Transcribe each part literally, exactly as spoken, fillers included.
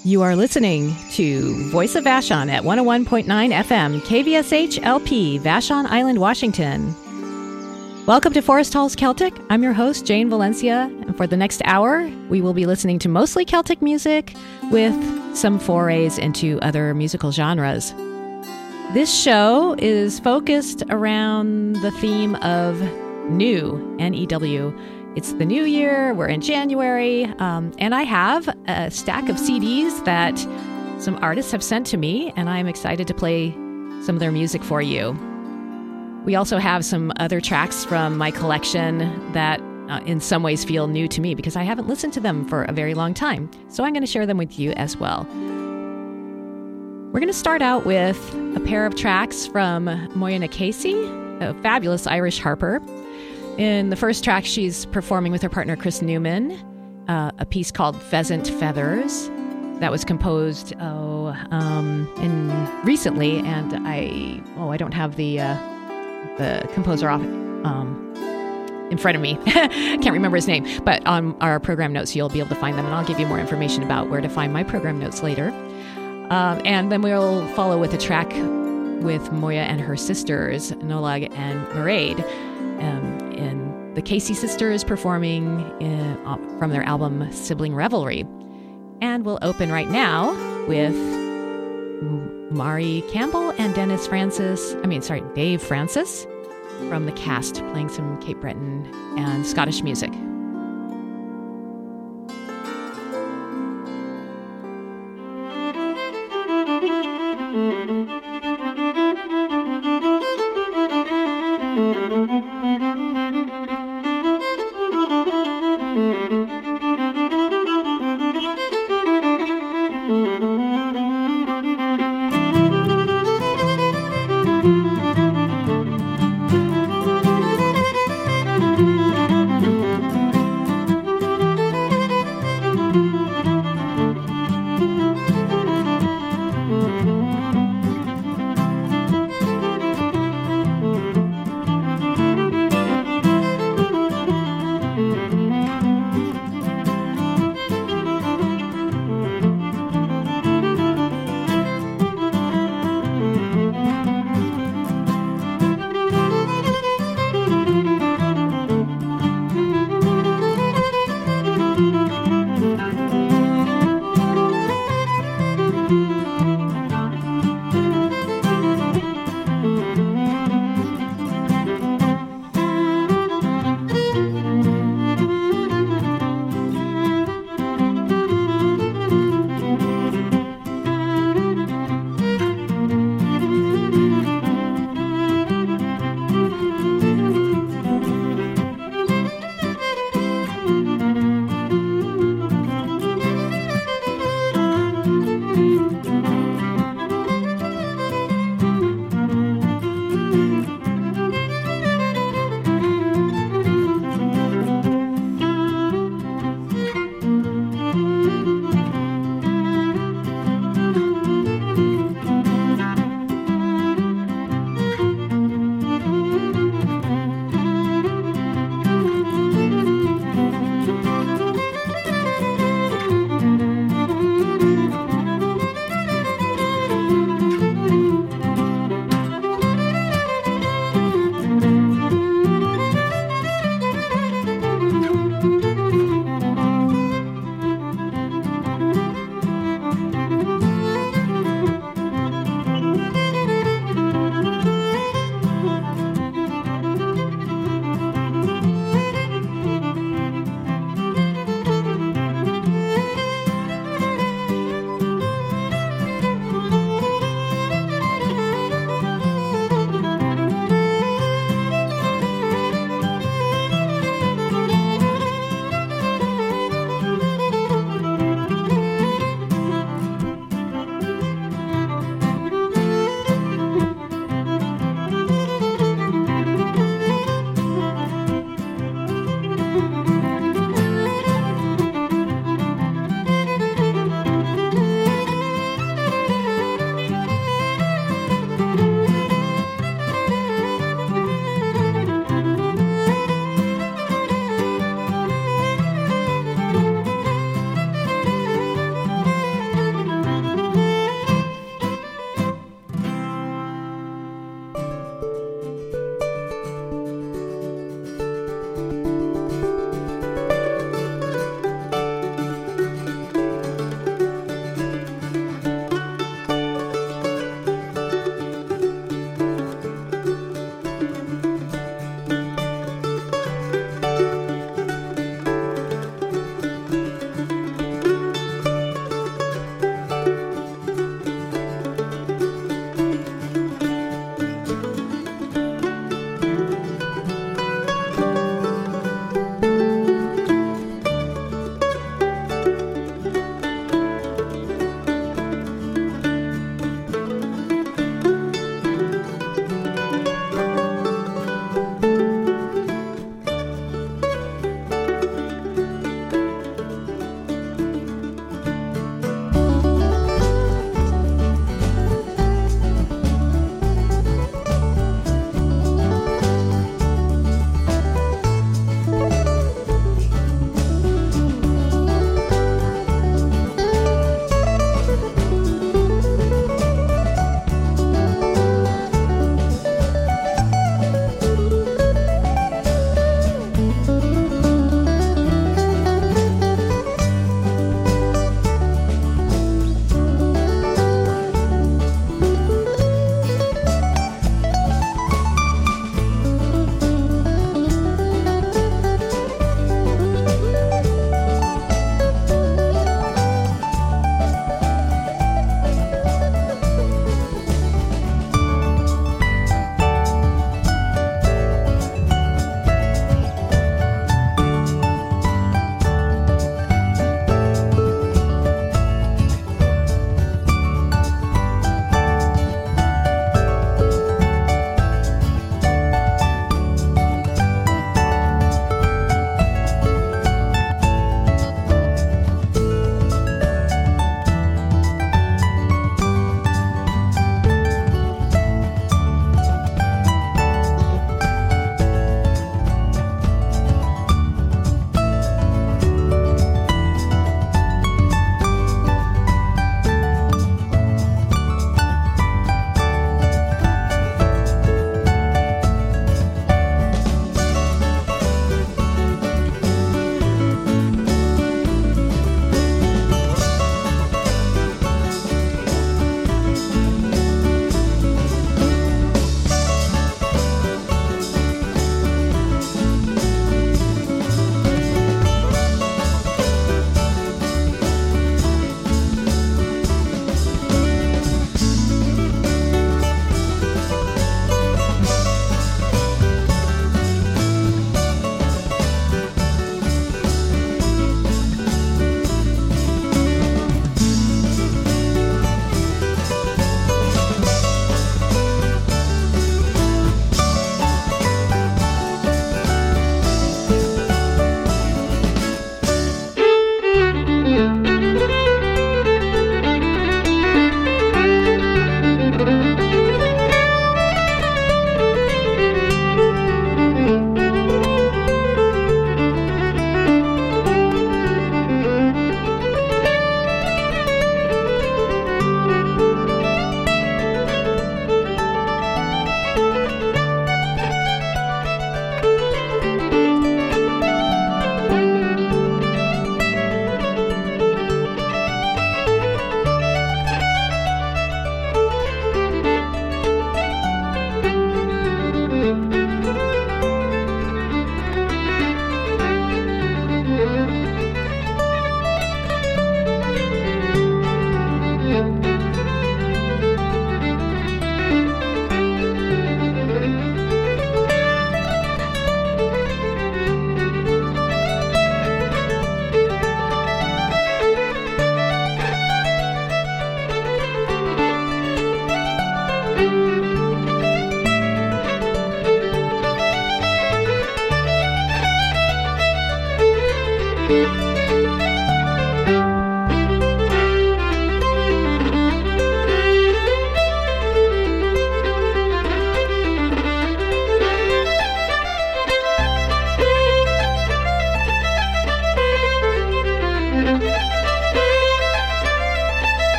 You are listening to Voice of Vashon at one oh one point nine F M, K V S H L P, Vashon Island, Washington. Welcome to Forest Halls Celtic. I'm your host, Jane Valencia, and for the next hour, we will be listening to mostly Celtic music with some forays into other musical genres. This show is focused around the theme of new, N E W. It's the new year, we're in January, um, and I have a stack of C Ds that some artists have sent to me, and I'm excited to play some of their music for you. We also have some other tracks from my collection that uh, in some ways feel new to me because I haven't listened to them for a very long time, so I'm going to share them with you as well. We're going to start out with a pair of tracks from Moya Ní Casey, a fabulous Irish harper. In the first track, she's performing with her partner, Chris Newman, uh, a piece called Pheasant Feathers that was composed oh, um, in recently, and I oh I don't have the uh, the composer off um, in front of me. Can't remember his name, but on our program notes, you'll be able to find them, and I'll give you more information about where to find my program notes later. Um, and then we'll follow with a track with Moya and her sisters, Nolag and Mairead. Um, and the Casey sisters performing in, uh, from their album Sibling Revelry. And we'll open right now with Mari Campbell and Dennis Francis, I mean, sorry, Dave Francis from The Cast, playing some Cape Breton and Scottish music. Thank you.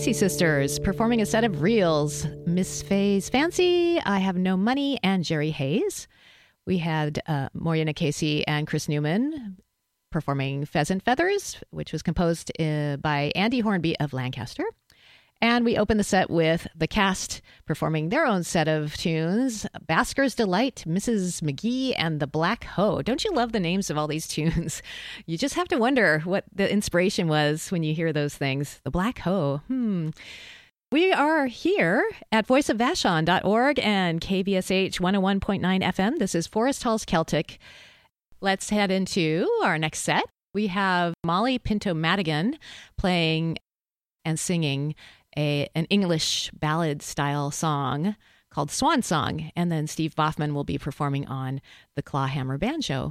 Casey sisters performing a set of reels, Miss Faye's Fancy, I Have No Money, and Jerry Hayes. We had uh, Morena Casey and Chris Newman performing Pheasant Feathers, which was composed uh, by Andy Hornby of Lancaster. And we opened the set with the cast performing their own set of tunes, Basker's Delight, Missus McGee, and The Black Hoe. Don't you love the names of all these tunes? You just have to wonder what the inspiration was when you hear those things. The Black Hoe. Hmm. We are here at voice of vashon dot org and K V S H one oh one point nine F M. This is Forest Halls Celtic. Let's head into our next set. We have Molly Pinto Madigan playing and singing A, an English ballad-style song called Swan Song, and then Steve Boffman will be performing on the Clawhammer Banjo.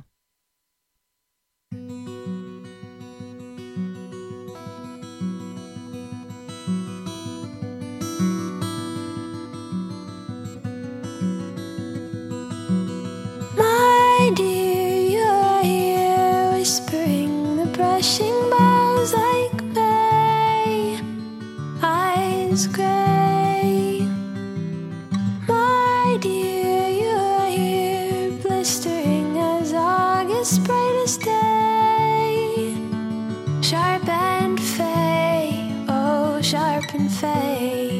My dear, you're here, whispering the brushing boughs like May. Eyes gray. My dear, you're here, blistering as August's brightest day. Sharp and fay, oh, sharp and fay.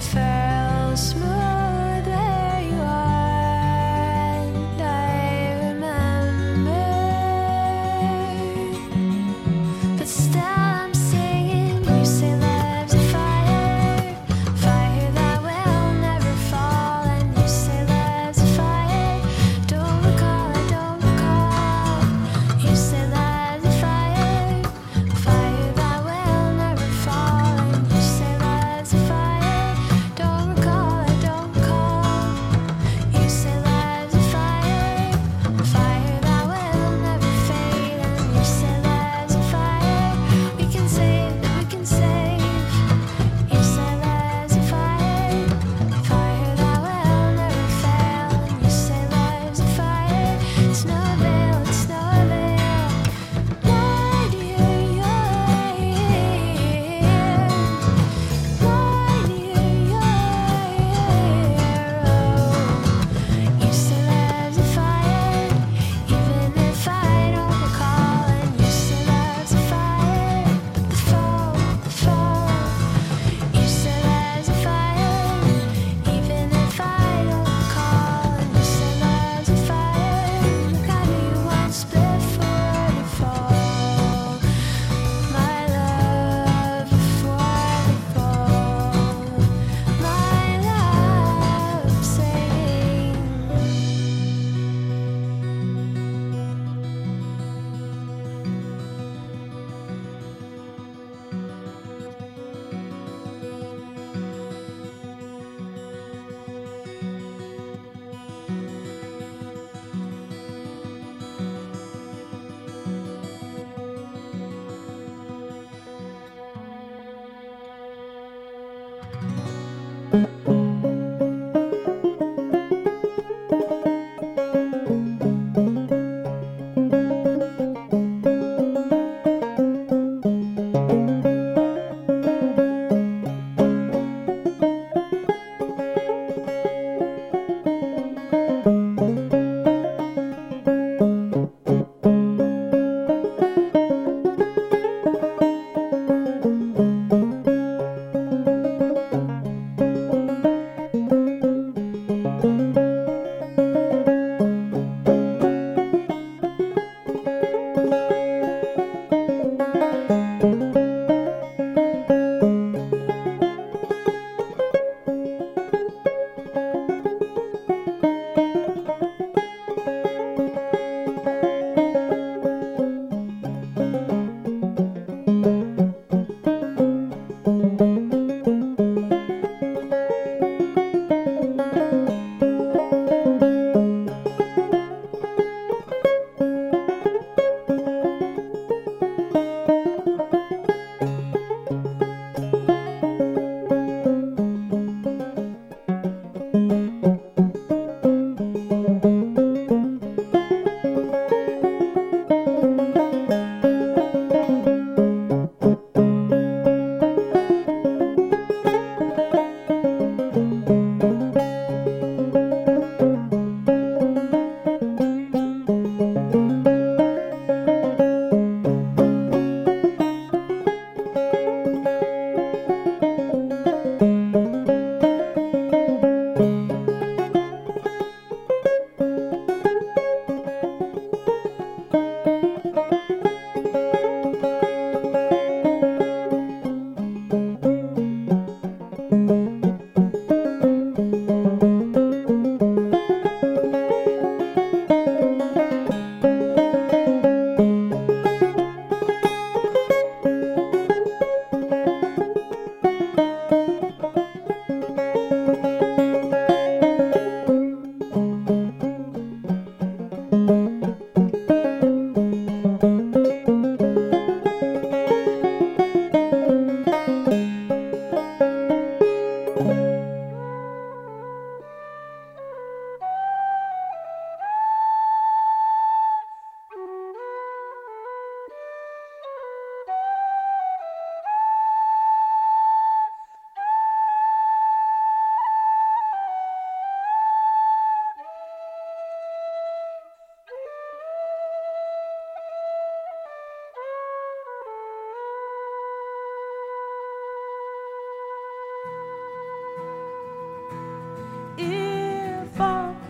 Smooth where you are, and I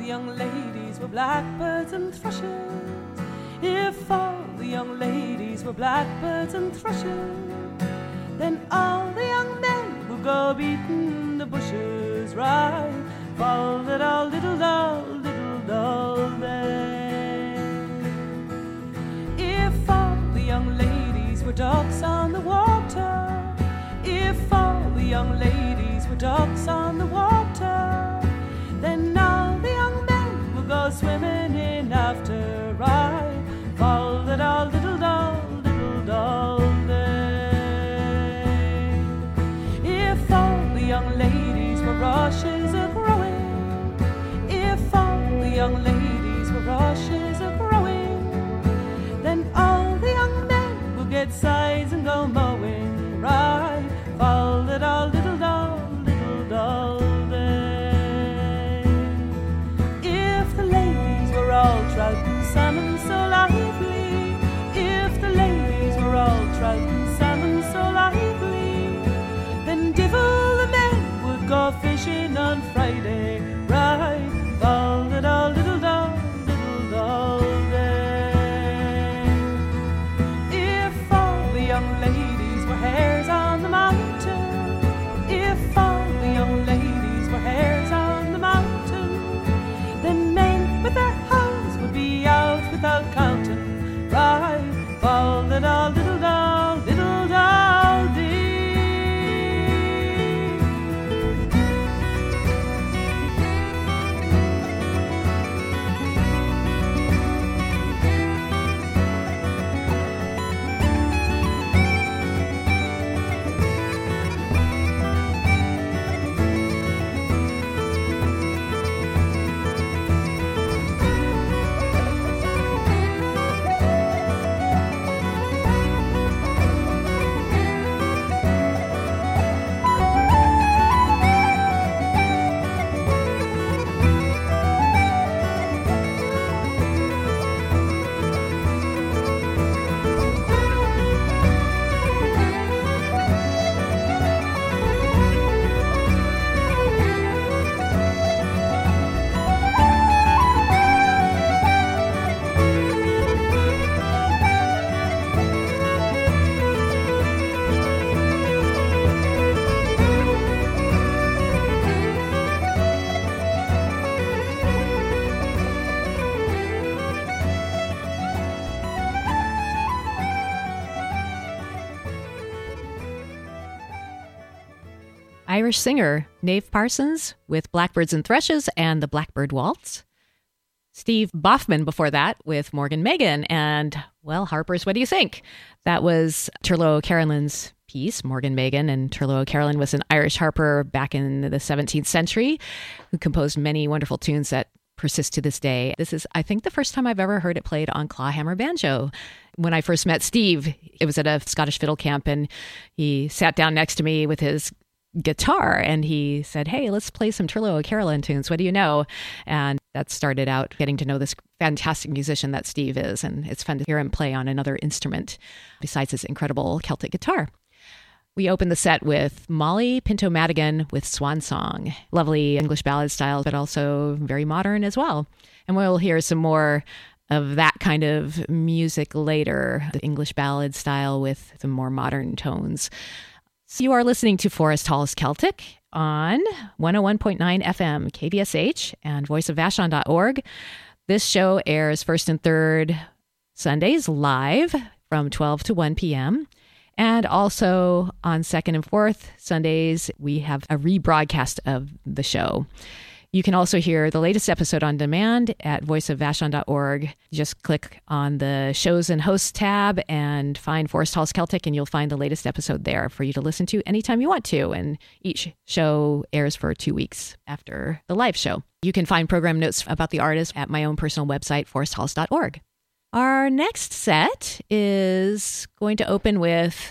the young ladies were blackbirds and thrushes, if all the young ladies were blackbirds and thrushes, then all the young men would go beating the bushes, right? Fall that all little doll, little doll then. If all the young ladies were ducks on the water, if all the young ladies were ducks on the water, then all the young men will go swimming in after, right? Fall that all little doll, little doll then. If all the young ladies were rushes a-growing, if all the young ladies were rushes a-growing, then all the young men will get sides and go mowing, right? Fall that all little doll, little doll then. If the ladies were all trout and salmon so lively, if the ladies were all trout and salmon so lively, then divil the men would go fishing on Friday, right? Fall that all little doll, little doll then. If all the young ladies were hares on the mountain, if all the young ladies were hares on the mountain, then men with their hoes would be out without counting, right? Fall that all little doll, little doll dee. Irish singer Nave Parsons with Blackbirds and Thrushes and the Blackbird Waltz. Steve Boffman before that with Morgan Megan and, well, Harper's What Do You Think? That was Turlough O'Carolan's piece, Morgan Megan, and Turlough O'Carolan was an Irish harper back in the seventeenth century who composed many wonderful tunes that persist to this day. This is, I think, the first time I've ever heard it played on clawhammer banjo. When I first met Steve, it was at a Scottish fiddle camp, and he sat down next to me with his guitar and he said, "Hey, let's play some Turlough O'Carolan tunes. What do you know?" And that started out getting to know this fantastic musician that Steve is. And it's fun to hear him play on another instrument besides his incredible Celtic guitar. We opened the set with Molly Pinto Madigan with Swan Song. Lovely English ballad style, but also very modern as well. And we'll hear some more of that kind of music later, the English ballad style with some more modern tones. You are listening to Forest Hall's Celtic on one oh one point nine F M, K V S H, and voice of vashon dot org. This show airs first and third Sundays live from twelve to one p.m. And also on second and fourth Sundays, we have a rebroadcast of the show. You can also hear the latest episode on demand at voice of vashon dot org. Just click on the shows and hosts tab and find Forest Hall's Celtic, and you'll find the latest episode there for you to listen to anytime you want to. And each show airs for two weeks after the live show. You can find program notes about the artist at my own personal website, forest halls dot org. Our next set is going to open with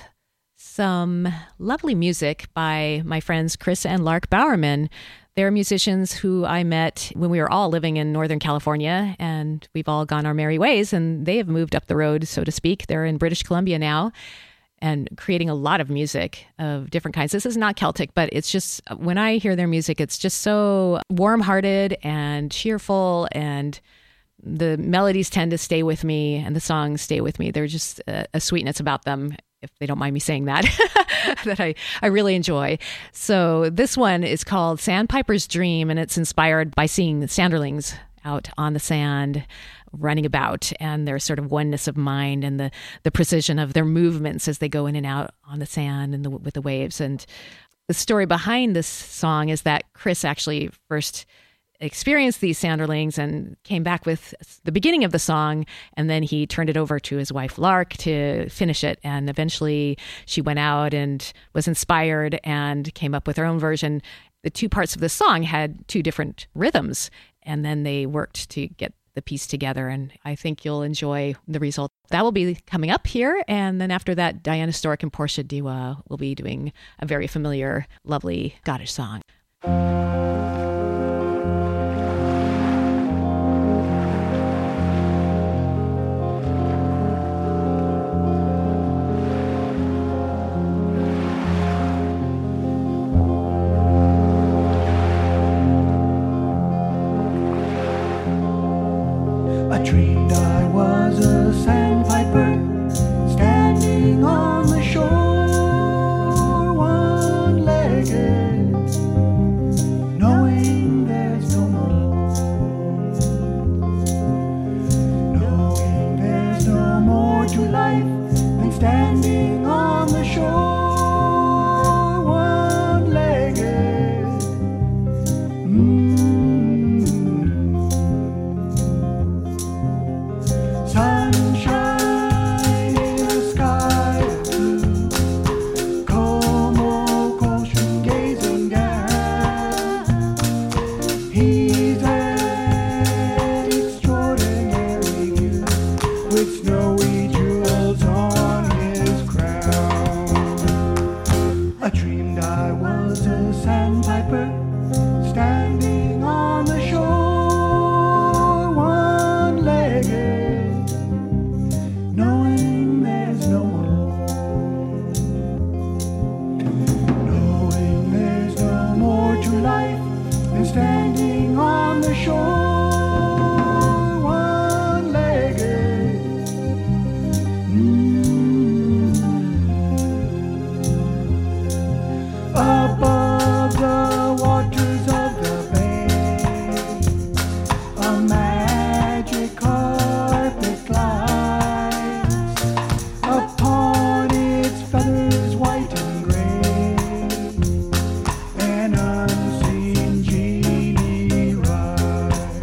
some lovely music by my friends Chris and Lark Bowerman. They're musicians who I met when we were all living in Northern California, and we've all gone our merry ways, and they have moved up the road, so to speak. They're in British Columbia now, and creating a lot of music of different kinds. This is not Celtic, but it's just, when I hear their music, it's just so warm-hearted and cheerful, and the melodies tend to stay with me and the songs stay with me. There's just a, a sweetness about them, if they don't mind me saying that, that I, I really enjoy. So this one is called Sandpiper's Dream, and it's inspired by seeing the Sanderlings out on the sand running about, and their sort of oneness of mind and the, the precision of their movements as they go in and out on the sand and the, with the waves. And the story behind this song is that Chris actually first experienced these Sanderlings and came back with the beginning of the song, and then he turned it over to his wife Lark to finish it, and eventually she went out and was inspired and came up with her own version. The two parts of the song had two different rhythms, and then they worked to get the piece together, and I think you'll enjoy the result. That will be coming up here, and then after that, Diana Stork and Portia Diwa will be doing a very familiar, lovely Scottish song. I dreamed I was a sandpiper standing on the shore, one-legged, knowing there's no more, knowing there's no more to life than standing on the shore, one-legged. Mm. Sunshine in a sky of blue, Como Goshen gazing down. He's an extraordinary view, with snowy jewels on his crown. I dreamed I was a sandpiper standing on the shore, one-legged, knowing there's no more, knowing there's no more to life than standing on the shore, one-legged. Mm. Above the waters of the bay, a magic carpet glides. Upon its feathers white and gray, an unseen genie rides.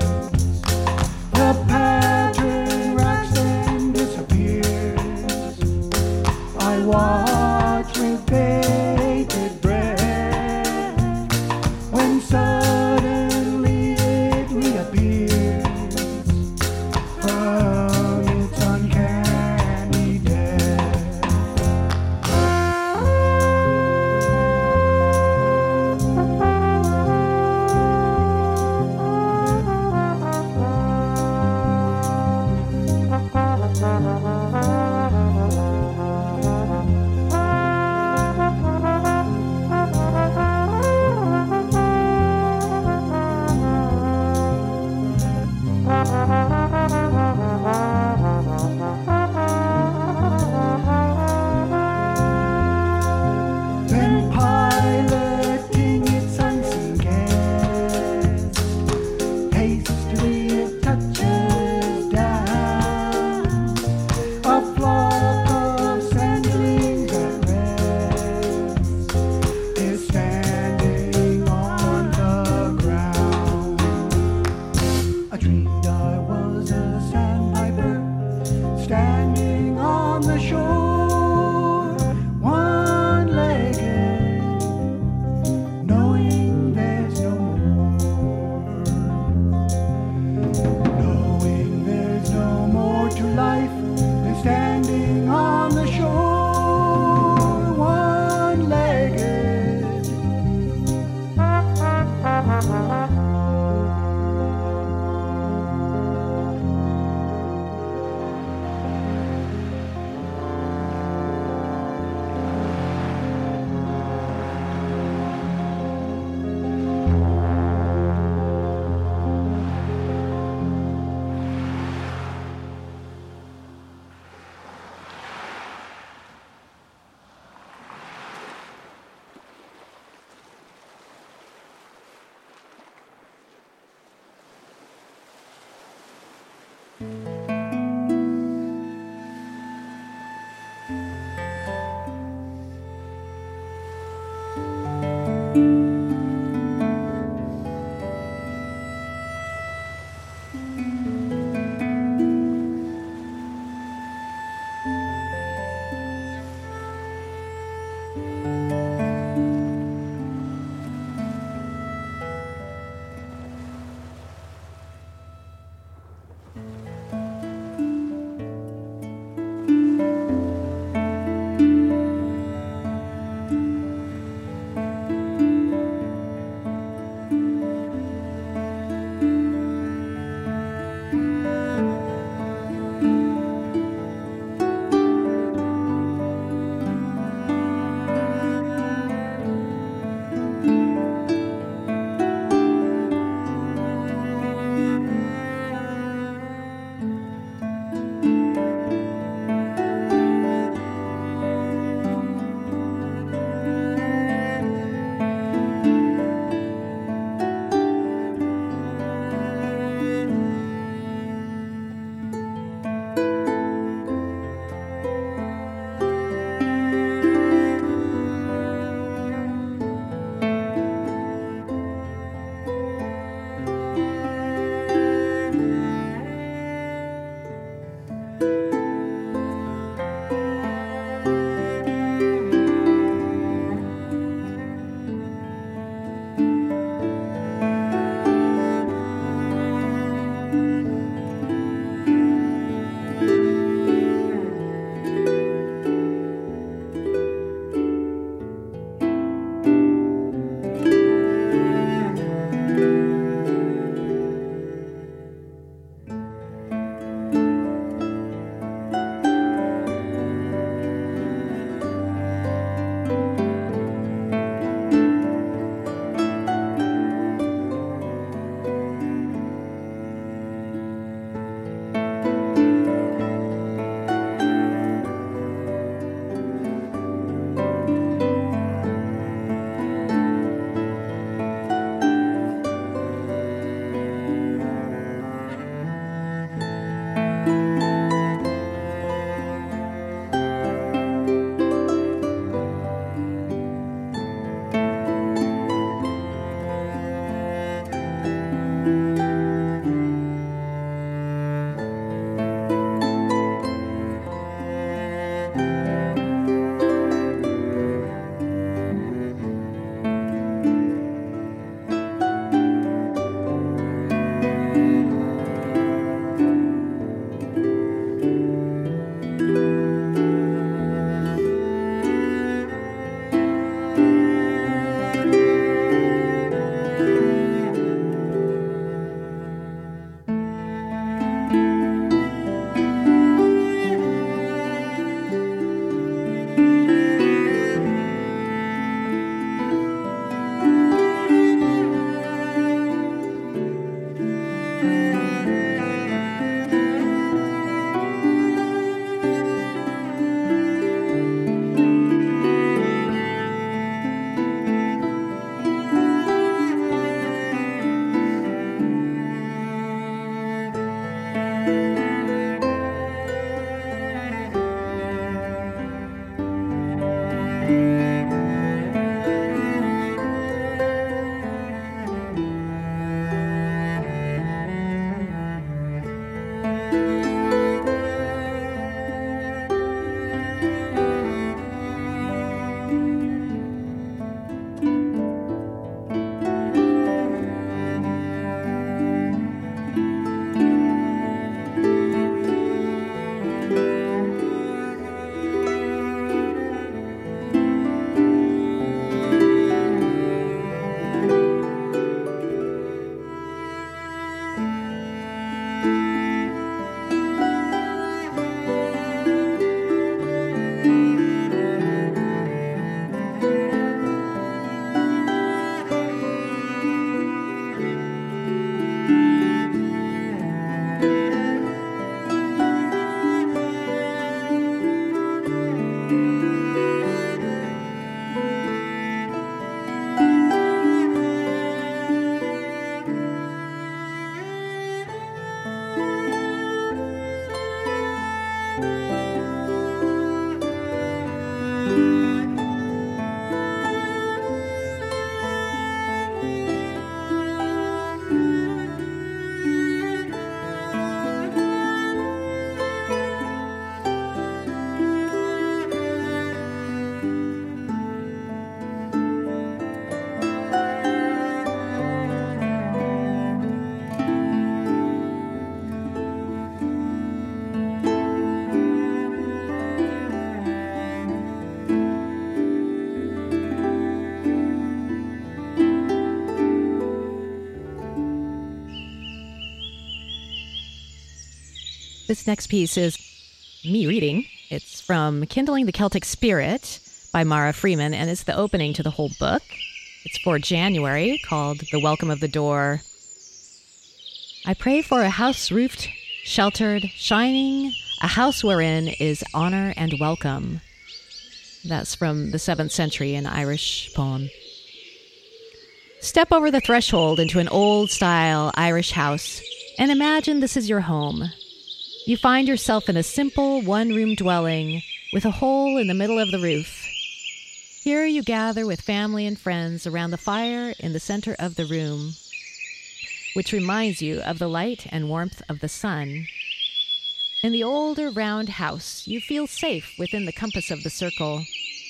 This next piece is me reading. It's from Kindling the Celtic Spirit by Mara Freeman, and it's the opening to the whole book. It's for January, called The Welcome of the Door. I pray for a house roofed, sheltered, shining, a house wherein is honor and welcome. That's from the seventh century, an Irish poem. Step over the threshold into an old-style Irish house and imagine this is your home. You find yourself in a simple one-room dwelling with a hole in the middle of the roof. Here you gather with family and friends around the fire in the center of the room, which reminds you of the light and warmth of the sun. In the older round house, you feel safe within the compass of the circle.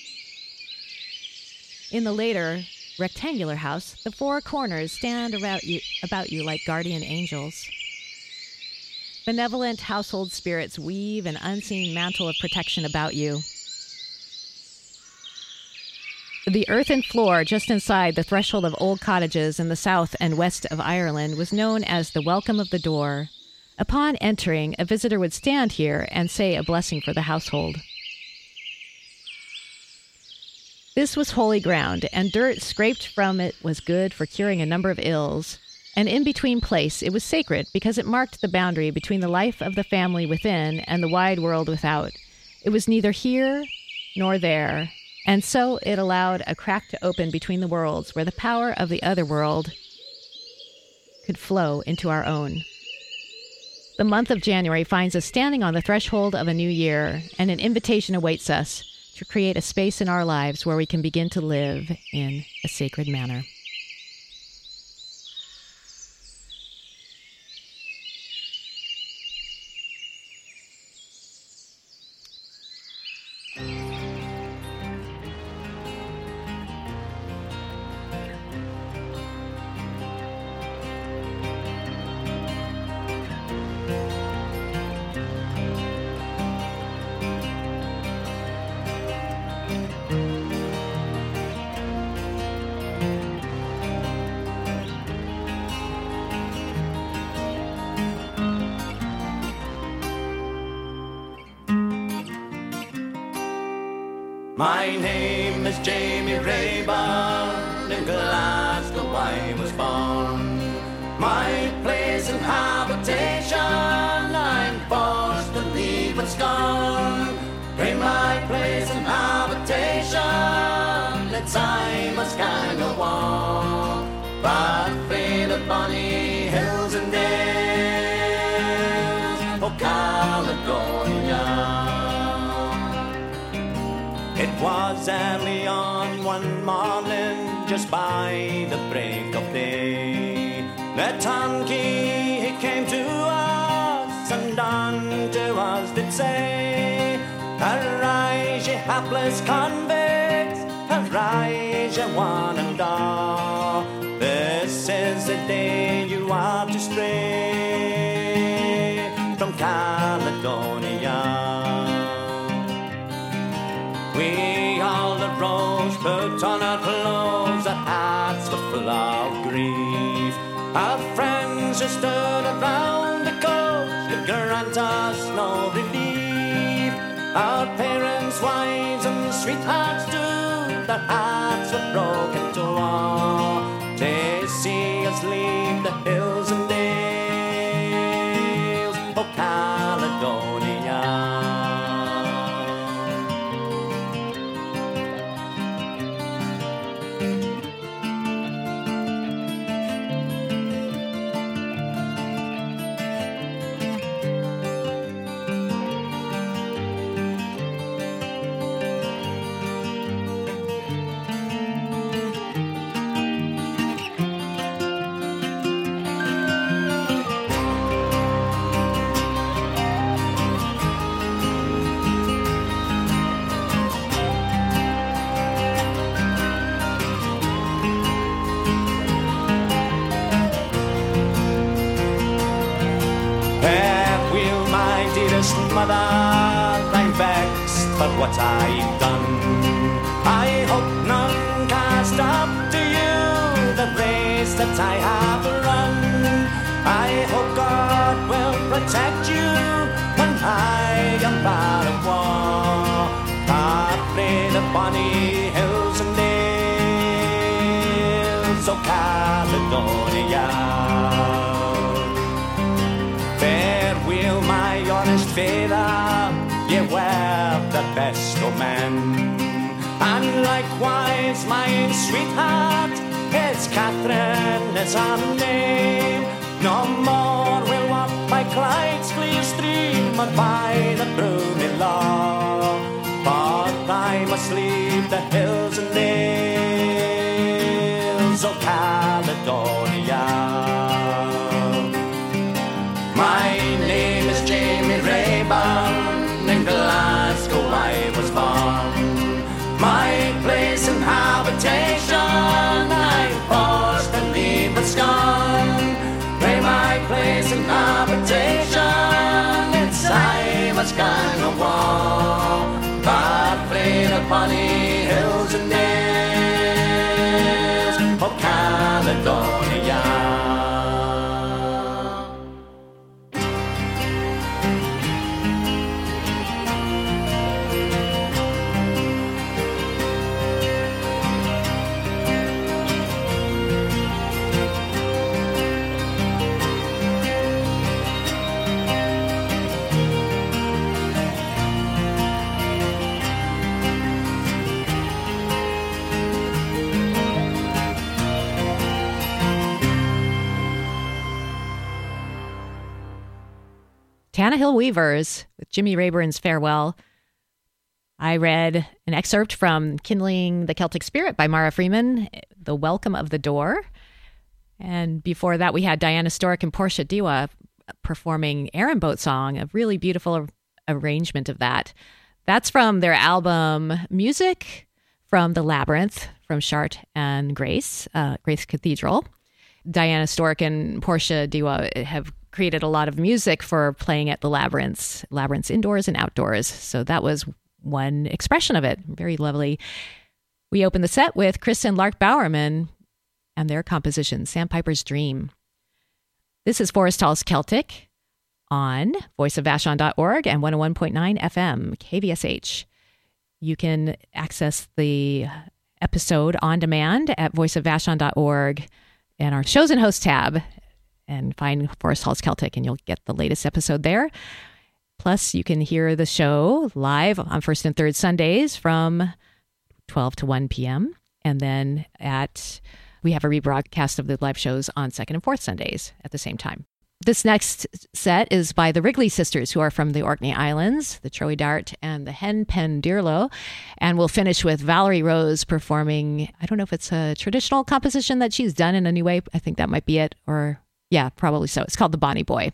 In the later rectangular house, the four corners stand about you, about you like guardian angels. Benevolent household spirits weave an unseen mantle of protection about you. The earthen floor just inside the threshold of old cottages in the south and west of Ireland was known as the Welcome of the Door. Upon entering, a visitor would stand here and say a blessing for the household. This was holy ground, and dirt scraped from it was good for curing a number of ills. An in-between place, it was sacred because it marked the boundary between the life of the family within and the wide world without. It was neither here nor there, and so it allowed a crack to open between the worlds where the power of the other world could flow into our own. The month of January finds us standing on the threshold of a new year, and an invitation awaits us to create a space in our lives where we can begin to live in a sacred manner. My name is Jamie Rayburn, in Glasgow I was born. My place in habitation I'm forced to leave with scorn. In my place in habitation it's I must kind of walk, but faded bonny hills and dales, oh Caledonia. It was early on one morning, just by the break of day, that turnkey he came to us, and unto us did say, arise ye hapless convicts, arise ye one and all, this is the day you are to stray from Caledonia. We all arose, put on our clothes, our hearts were full of grief. Our friends who stood around the coast could grant us no relief. Our parents, wives and sweethearts too, their hearts were broken to war. They see us leave the hills and dales, oh Caledonia. Mother, I'm vexed for what I've done. I hope none cast up to you the race that I have run. I hope God will protect you father, ye were the best of men. And likewise my sweetheart, it's Catherine is her name. No more we'll walk by Clyde's clear stream or by the Brunei Law, but I must leave the hills and dales of Caledonia. My name is Jamie Rayburn, in Glasgow I was born. My place in habitation I'm forced to leave and scorn. Pray my place in habitation, it's I must gone a war, but played upon the hills and dales of Caledonia. Tannahill Weavers with Jimmy Rayburn's Farewell. I read an excerpt from Kindling the Celtic Spirit by Mara Freeman, The Welcome of the Door. And before that, we had Diana Stork and Portia Diwa performing Aaron Boat Song, a really beautiful arrangement of that. That's from their album Music from the Labyrinth, from Chart and Grace, uh, Grace Cathedral. Diana Stork and Portia Diwa have created a lot of music for playing at the Labyrinths, Labyrinths indoors and outdoors. So that was one expression of it. Very lovely. We opened the set with Chris and Lark Bowerman and their composition, Sandpiper's Dream. This is Forest Halls Celtic on voice of vashon dot org and one oh one point nine F M, K V S H. You can access the episode on demand at voice of vashon dot org and our shows and hosts tab, and find Forest Halls Celtic, and you'll get the latest episode there. Plus, you can hear the show live on first and third Sundays from twelve to one p.m. And then at we have a rebroadcast of the live shows on second and fourth Sundays at the same time. This next set is by the Wrigley Sisters, who are from the Orkney Islands, the Troy Dart and the Hen Pen Dearlo. And we'll finish with Valerie Rose performing, I don't know if it's a traditional composition that she's done in a new way. I think that might be it, or yeah, probably so. It's called The Bonnie Boy.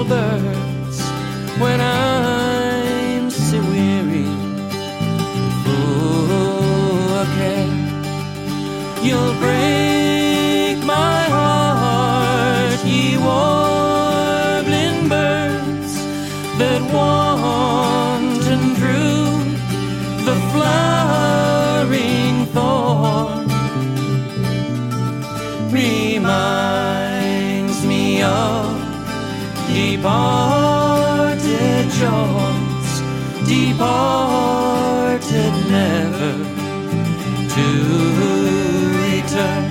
birds when I'm so weary, full of care. You'll break my heart, ye warbling birds that wanton through the flowering thorn. Reminds me of departed joys, departed never to return.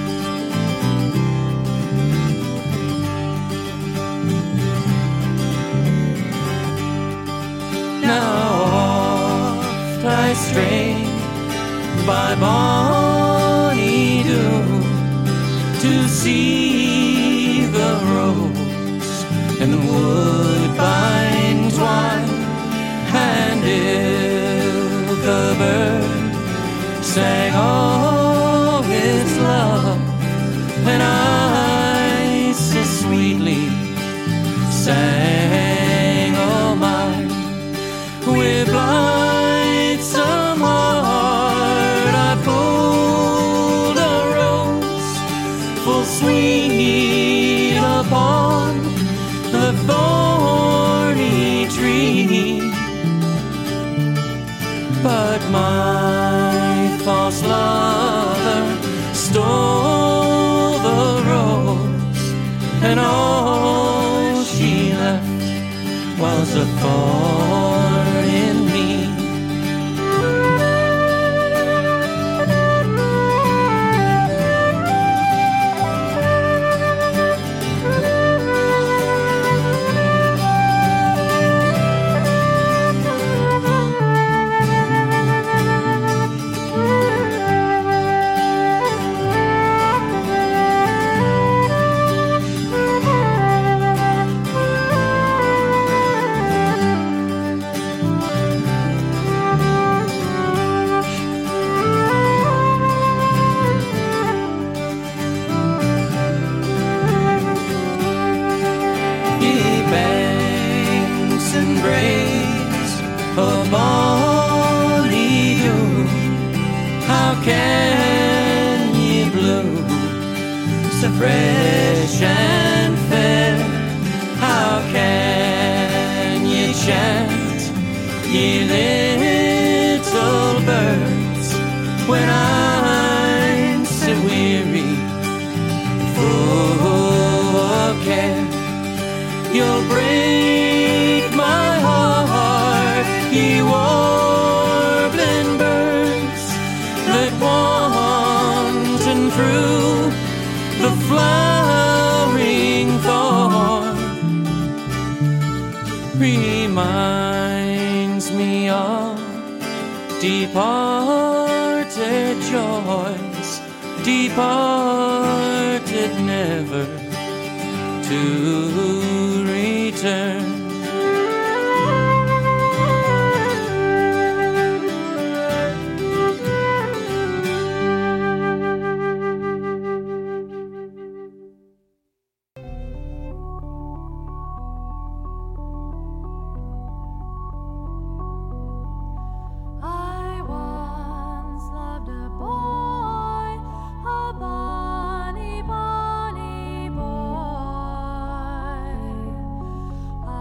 Now oft I stray by bonny Doon to see the rose and the woodbine twine, and if the bird sang all its love, and I so sweetly sang all mine, with blithesome heart I pulled a rose full sweet upon the thorny tree. But my false lover stole the rose, and all she left was a thorn in me. Of bonny Doon, how can ye bloom so fresh and fair? How can ye chant, ye little birds, when I'm so weary, full of care? You'll break my heart, ye warbling birds that wanton through the flowering thorn. Reminds me of departed joys, departed never to return. Bonny, bonny boy.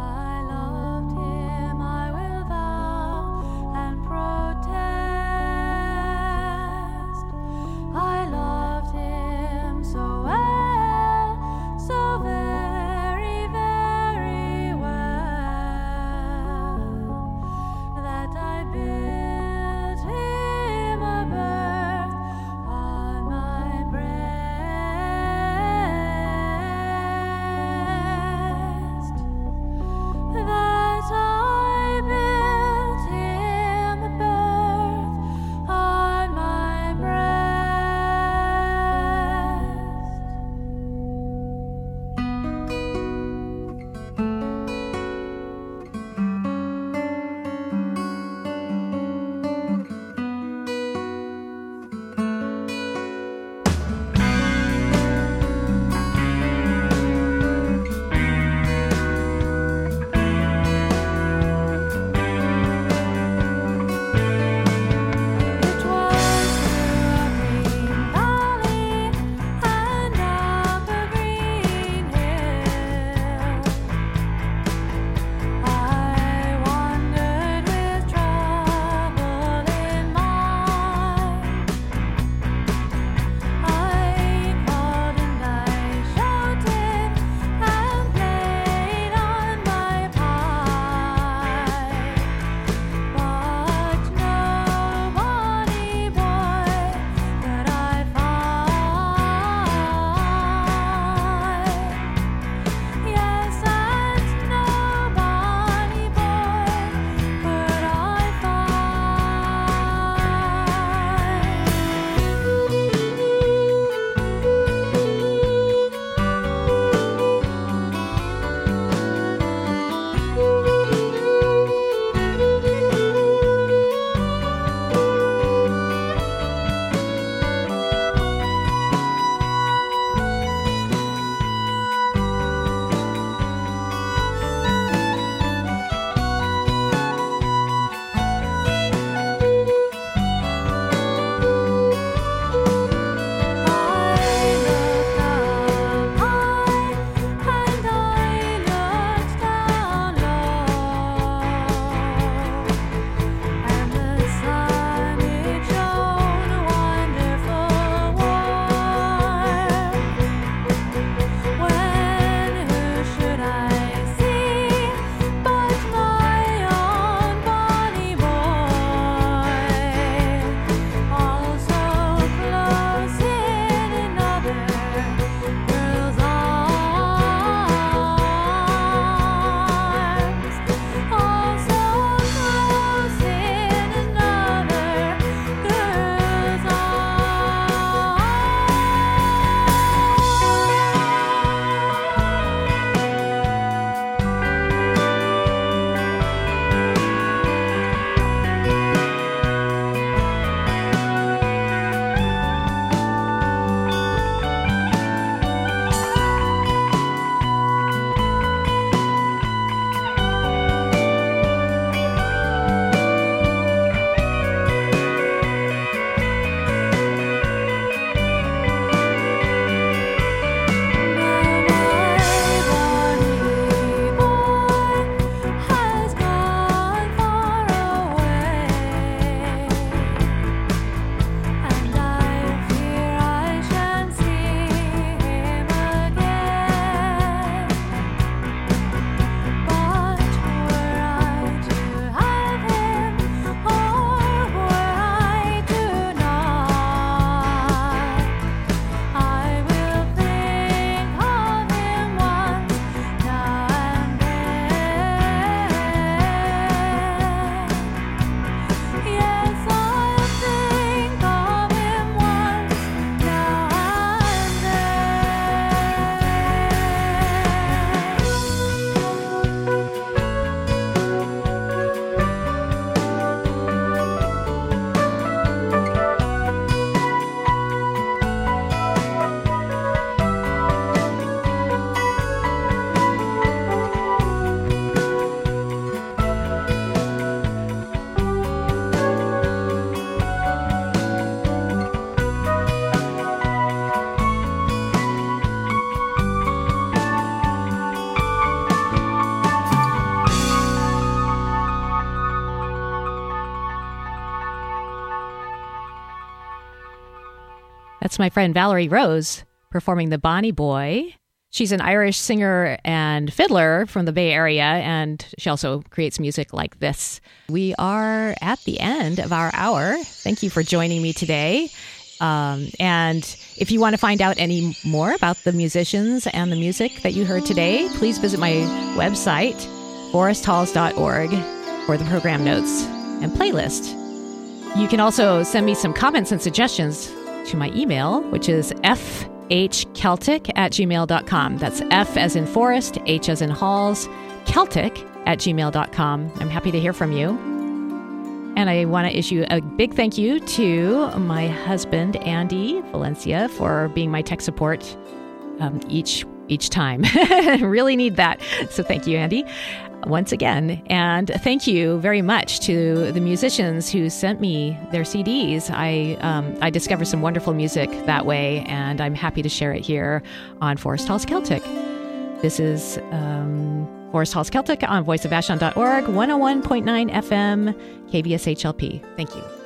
That's my friend Valerie Rose performing the Bonnie Boy. She's an Irish singer and fiddler from the Bay Area, and she also creates music like this. We are at the end of our hour. Thank you for joining me today. Um, and if you want to find out any more about the musicians and the music that you heard today, please visit my website, forest halls dot org, for the program notes and playlist. You can also send me some comments and suggestions to my email, which is fhceltic at gmail dot com. That's F as in forest, H as in halls, Celtic at gmail dot com. I'm happy to hear from you. And I want to issue a big thank you to my husband, Andy Valencia, for being my tech support um, each each time. Really need that. So thank you, Andy, once again. And thank you very much to the musicians who sent me their C Ds. I um, I discovered some wonderful music that way, and I'm happy to share it here on Forest Halls Celtic. This is um, Forest Halls Celtic on voice of vashon dot org, one oh one point nine F M, K V S H L P. Thank you.